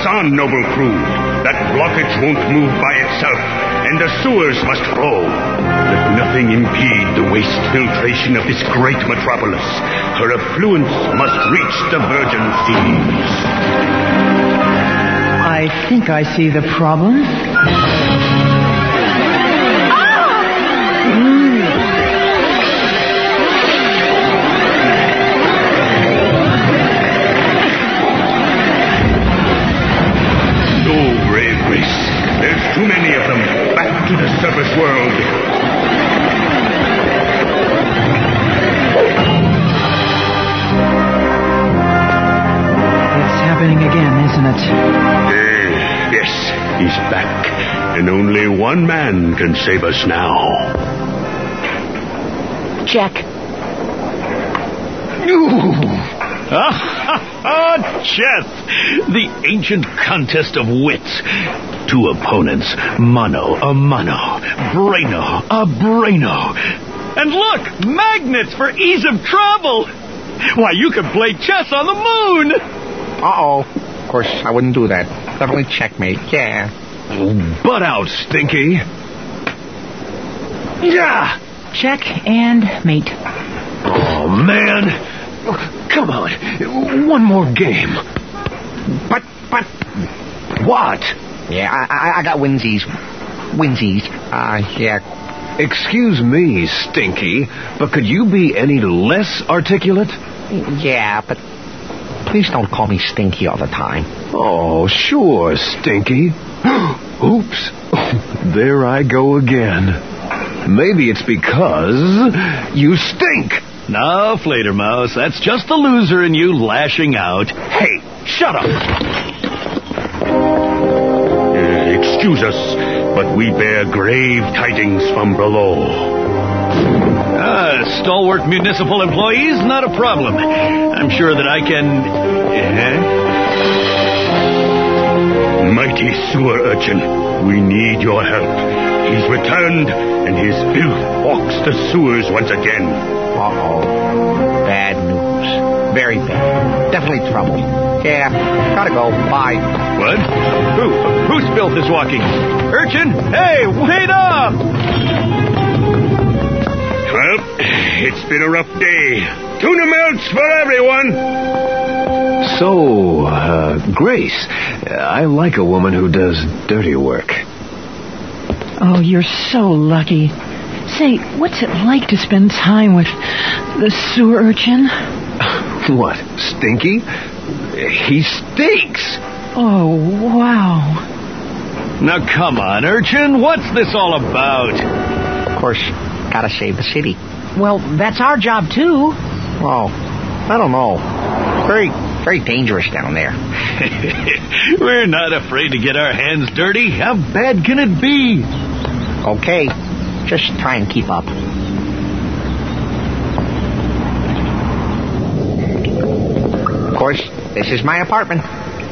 Press on, noble crew. That blockage won't move by itself, and the sewers must flow. Let nothing impede the waste filtration of this great metropolis. Her effluence must reach the virgin seas. I think I see the problem. There's too many of them. Back to the surface world. It's happening again, isn't it? Yes, he's back. And only one man can save us now. Check. Chess! The ancient contest of wits. Two opponents, mano a mano, braino a braino. And look, magnets for ease of travel. Why, you can play chess on the moon. Uh-oh. Of course, I wouldn't do that. Definitely checkmate, yeah. Butt out, Stinky. Yeah. Check and mate. Oh, man. Come on. One more game. But... What? Yeah, I got winsies. Yeah. Excuse me, Stinky, but could you be any less articulate? Yeah, but please don't call me Stinky all the time. Oh, sure, Stinky. Oops. There I go again. Maybe it's because you stink. No, Fledermaus, that's just the loser in you lashing out. Hey, shut up. Excuse us, but we bear grave tidings from below. Stalwart municipal employees, not a problem. I'm sure that I can... Mighty sewer urchin, we need your help. He's returned, and his filth walks the sewers once again. Uh-oh. Bad news. Very bad. Definitely trouble. Yeah, gotta go. Bye. What? Whose filth is walking? Urchin? Hey, wait up! Well, it's been a rough day. Tuna melts for everyone. So, Grace, I like a woman who does dirty work. Oh, you're so lucky. Say, what's it like to spend time with the sewer urchin? What, Stinky? He stinks! Oh, wow. Now, come on, Urchin. What's this all about? Of course, gotta save the city. Well, that's our job, too. Oh, I don't know. Very dangerous down there. We're not afraid to get our hands dirty. How bad can it be? Okay, just try and keep up. Of course, this is my apartment.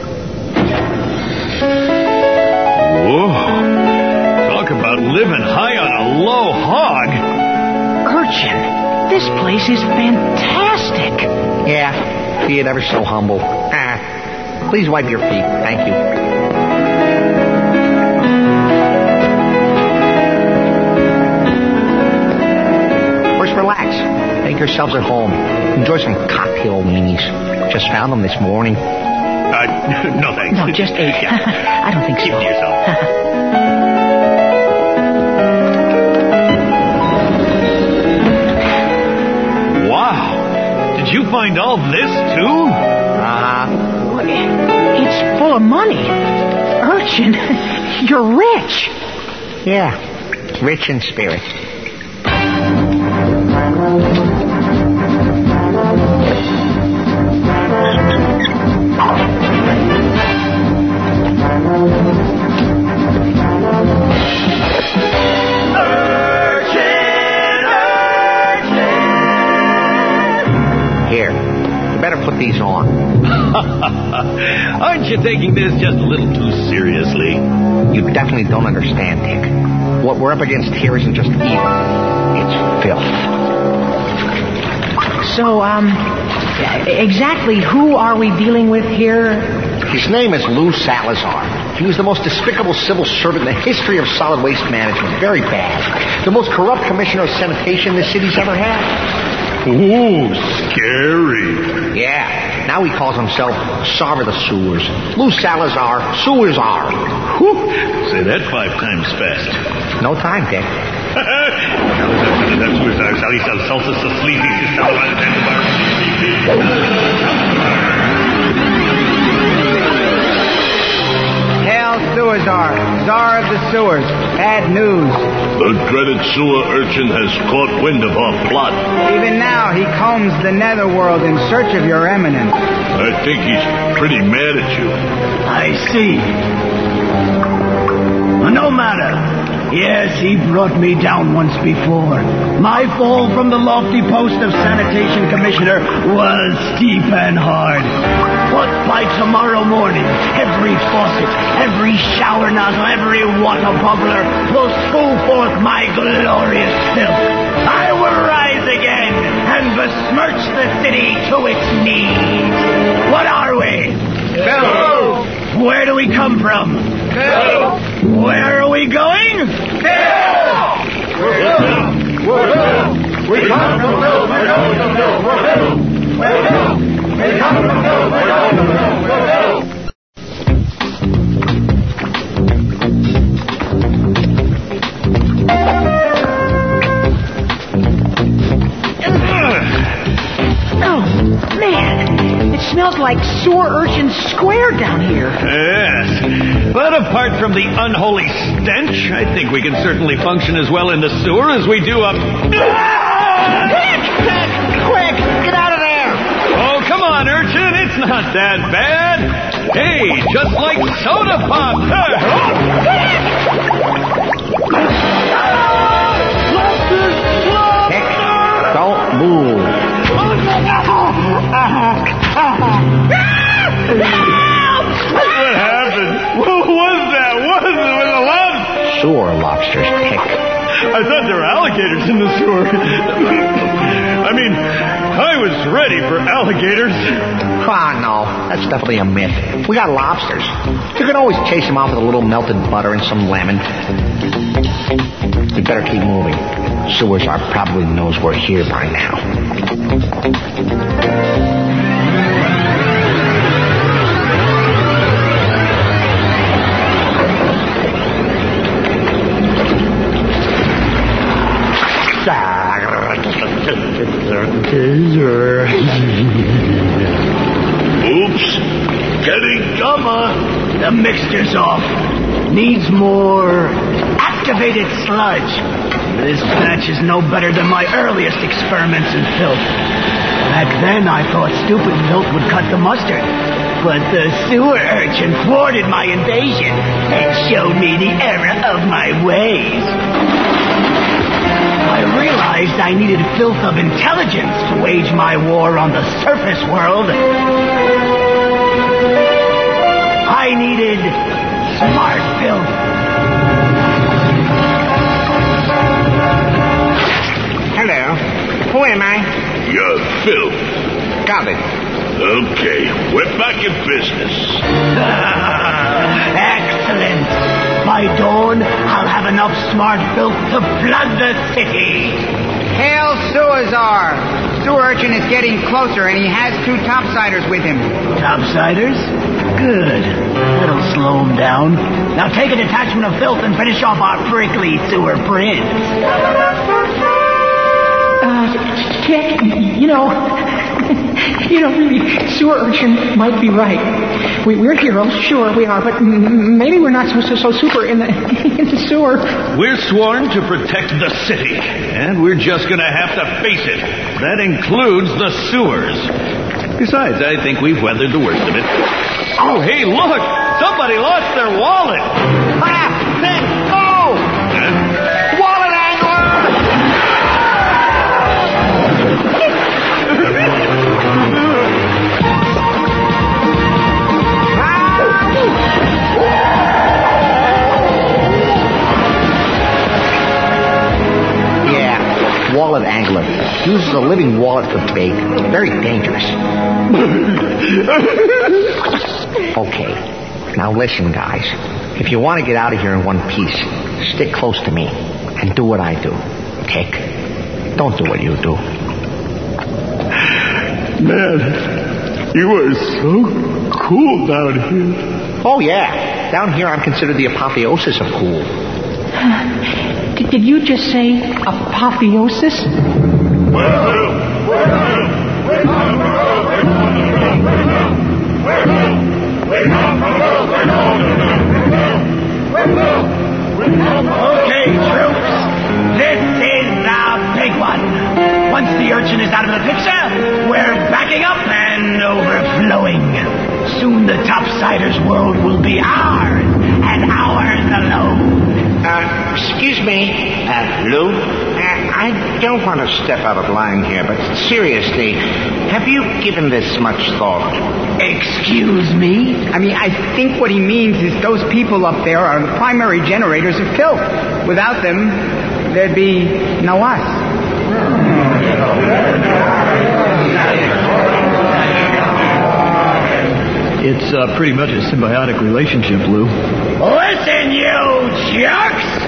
Whoa. Talk about living high on a low hog. Urchin, this place is fantastic. Yeah, be it ever so humble. Please wipe your feet. Thank you. Relax. Make yourselves at home. Enjoy some cocktail weenies. Just found them this morning. No thanks. No, just ate. I don't think so. Keep to yourself. Wow. Did you find all this, too? It's full of money. Urchin, you're rich. Yeah, rich in spirit. Here, you better put these on. Aren't you taking this just a little too seriously? You definitely don't understand, Dick. What we're up against here isn't just evil. It's filth. So, exactly who are we dealing with here? His name is Lou Salazar. He was the most despicable civil servant in the history of solid waste management. Very bad. The most corrupt commissioner of sanitation the city's ever had. Ooh, scary. Yeah. Now he calls himself Czar of the Sewers. Lou Salazar, Sewers are. Whew. Say that 5 times fast. No time, Dick. Hail Suazar, Czar of the Sewers. Bad news. The dreaded sewer urchin has caught wind of our plot. Even now, he combs the netherworld in search of your eminence. I think he's pretty mad at you. I see. No matter. Yes, he brought me down once before. My fall from the lofty post of sanitation commissioner was steep and hard. But by tomorrow morning, every faucet, every shower nozzle, every water bubbler will spew forth my glorious filth. I will rise again and besmirch the city to its knees. What are we? Filth. Where do we come from? Filth. Where are we going? Filth. We come from filth. We come from filth. Oh, man. It smells like sewer urchin square down here. Yes. But apart from the unholy stench, I think we can certainly function as well in the sewer as we do up... Dick! Quick! Get out of there! Oh, come on, urchin. It's not that bad. Hey, just like soda pop. Dick, don't move. What happened? What was that? What was it with the lobster? Sewer lobsters, Dick. I thought there were alligators in the sewer. I mean, I was ready for alligators. Ah, no. That's definitely a myth. We got lobsters. You can always chase them off with a little melted butter and some lemon. We better keep moving. Suazar probably knows we're here by now. Oops. Getting dumber. The mixture's off. Needs more activated sludge. This batch is no better than my earliest experiments in filth. Back then, I thought stupid filth would cut the mustard. But the sewer urchin thwarted my invasion and showed me the error of my ways. I realized I needed filth of intelligence to wage my war on the surface world. I needed smart filth. Hello. Who am I? You're filth. Got it. Okay, we're back in business. Excellent. By dawn, I'll have enough smart filth to flood the city. Hail Suazar. Sewer urchin is getting closer, and he has 2 topsiders with him. Topsiders? Good. That'll slow him down. Now take a detachment of filth and finish off our prickly sewer prince. Dick, really, sewer urchin might be right. We're heroes, sure we are, but maybe we're not so super in the sewer. We're sworn to protect the city, and we're just going to have to face it. That includes the sewers. Besides, I think we've weathered the worst of it. Oh, hey, look! Somebody lost their wallet! Ah! Dick, go! Wallet angler! Yeah, wallet angler. Uses a living wallet for bait. Very dangerous. Okay. Now listen, guys. If you want to get out of here in one piece, stick close to me and do what I do. Tick. Don't do what you do. Man, you are so cool down here. Oh, yeah. Down here I'm considered the apotheosis of cool. Did you just say apotheosis? Okay, troops. This is the big one. Once the urchin is out of the picture, we're backing up and overflowing. Soon the topsiders world will be ours, and ours alone. Excuse me, Lou. I don't want to step out of line here, but seriously, have you given this much thought? Excuse me? I mean, I think what he means is those people up there are the primary generators of filth. Without them, there'd be no us. It's pretty much a symbiotic relationship, Lou. Listen, you jerks!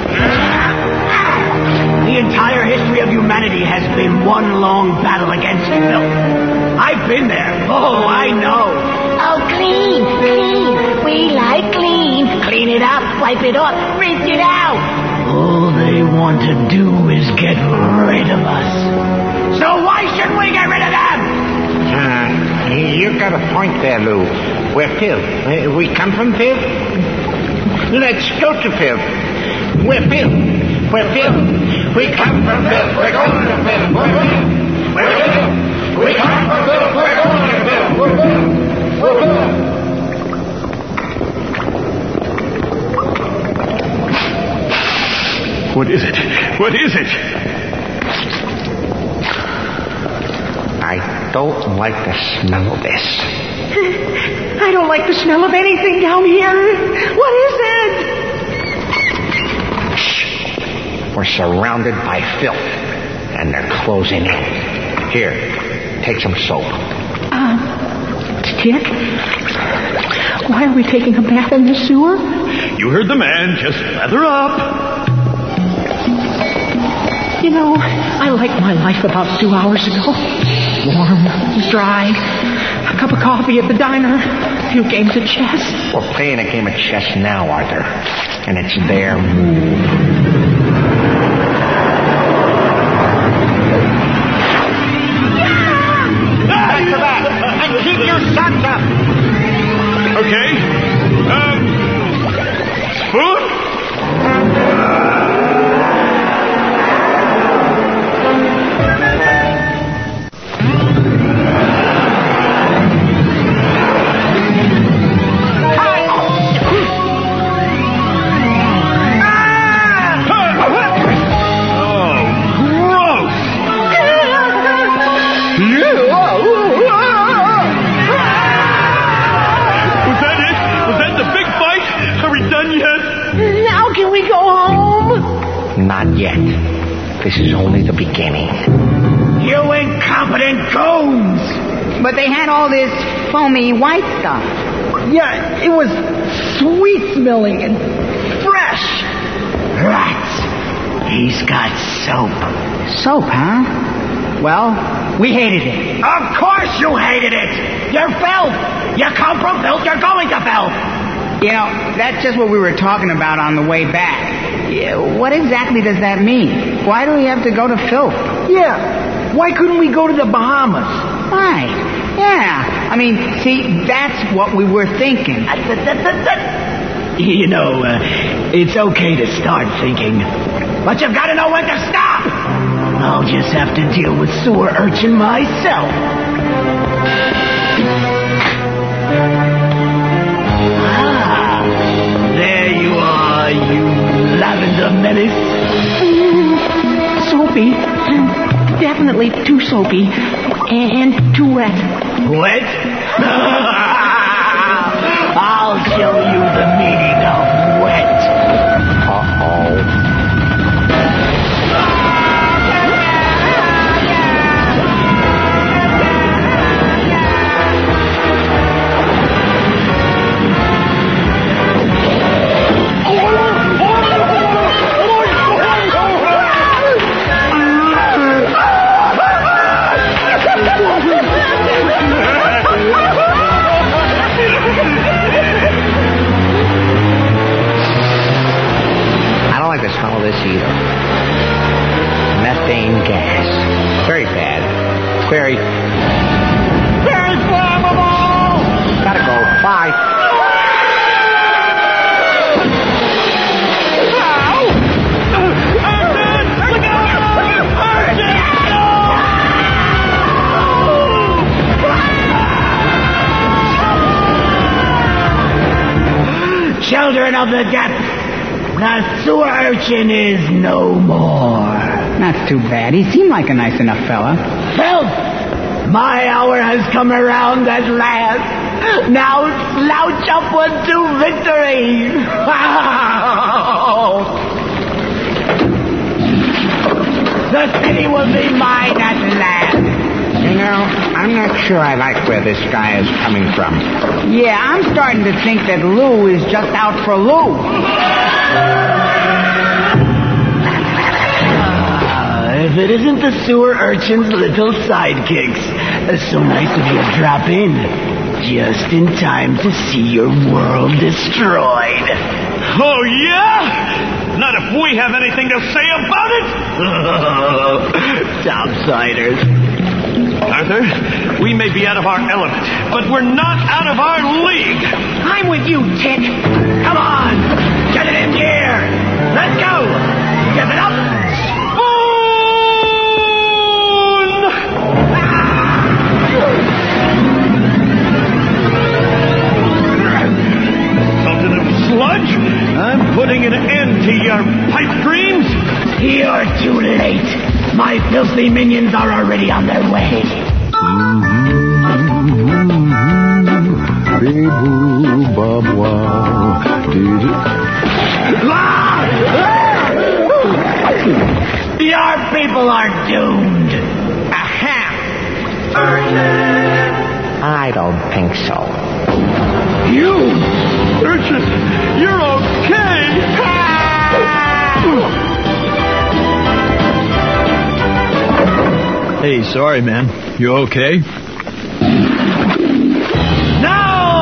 The entire history of humanity has been one long battle against filth. I've been there. Oh, I know. Oh, clean. We like clean. Clean it up, wipe it off, rinse it out. All they want to do is get rid of us. So why should we get rid of them? You got a point there, Lou. We're filth. We come from filth. Let's go to filth. We're filth. We're filth. We come from filth. We're going to filth. We're filth. We're filth. We come from filth. We're going to filth. We're filth. We're filth. What is it? What is it? I don't like the smell of this. I don't like the smell of anything down here. What is it? Shh. We're surrounded by filth, and they're closing in. Here, take some soap. Tick? Why are we taking a bath in the sewer? You heard the man. Just lather up. You know, I liked my life about 2 hours ago. Warm, dry, a cup of coffee at the diner, a few games of chess. We're playing a game of chess now, Arthur, and it's their move. Back to that, and keep your socks up. Okay. Spoon? Not yet. This is only the beginning. You incompetent goons! But they had all this foamy white stuff. Yeah, it was sweet smelling and fresh. Rats. He's got soap. Soap, huh? Well, we hated it. Of course you hated it! You're filth! You come from filth, you're going to filth! You know, that's just what we were talking about on the way back. Yeah, what exactly does that mean? Why do we have to go to filth? Yeah. Why couldn't we go to the Bahamas? Right. Yeah. I mean, see, that's what we were thinking. You know, it's okay to start thinking, but you've got to know when to stop. I'll just have to deal with sewer urchin myself. There you are, you lavender menace. Soapy. Definitely too soapy. And too wet. Wet? I'll show you the meaning of wet. Uh-oh. methane gas. Very bad. Very flammable! Gotta go. Bye. Children of the depths, the sewer urchin is no more. That's too bad. He seemed like a nice enough fella. Filth! My hour has come around at last. Now slouch upward to victory. The city will be mine at last. You know, I'm not sure I like where this guy is coming from. Yeah, I'm starting to think that Lou is just out for Lou. If it isn't the sewer urchin's little sidekicks, so nice of you to drop in. Just in time to see your world destroyed. Oh, yeah? Not if we have anything to say about it? Topsiders. Arthur, we may be out of our element, but we're not out of our league. I'm with you, Tick. Come on! Get it in gear! Let's go! Give it up! Sultan of Sludge, I'm putting an end to your pipe dreams. You're too late. My filthy minions are already on their way. Your people are doomed. Aha! I don't think so. You, Urchin, you're okay. Hey, sorry, man. You okay? No!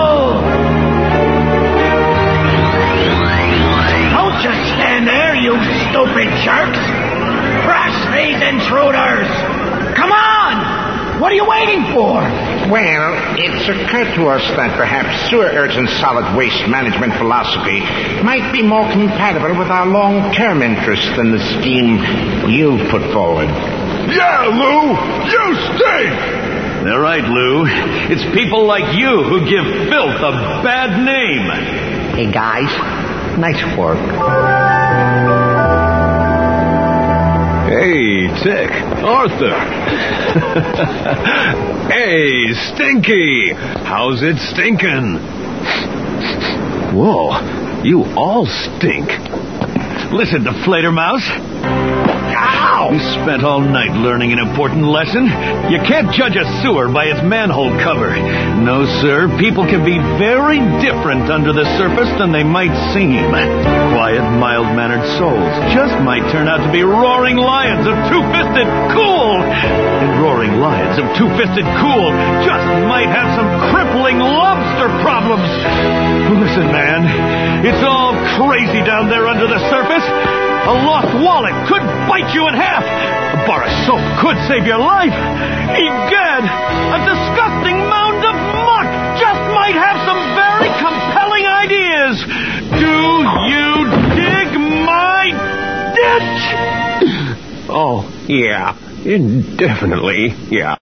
Don't just stand there, you stupid jerks! Crush these intruders! Come on! What are you waiting for? Well, it's occurred to us that perhaps sewer urchin's solid waste management philosophy might be more compatible with our long-term interests than the scheme you've put forward. Yeah, Lou! You stink! They're right, Lou. It's people like you who give filth a bad name. Hey, guys. Nice work. Hey, Tick. Arthur. Hey, Stinky. How's it stinking? Whoa, you all stink. Listen to Flatermouse. Ow! You spent all night learning an important lesson. You can't judge a sewer by its manhole cover. No, sir. People can be very different under the surface than they might seem. Quiet, mild-mannered souls just might turn out to be roaring lions of two-fisted cool. And roaring lions of two-fisted cool just might have some crippling lobster problems. Listen, man. It's all crazy down there under the surface. A lost wallet could bite you in half. A bar of soap could save your life. Egad, a disgusting mound of muck just might have some very compelling ideas. Do you dig my ditch? Oh, yeah. Definitely, yeah.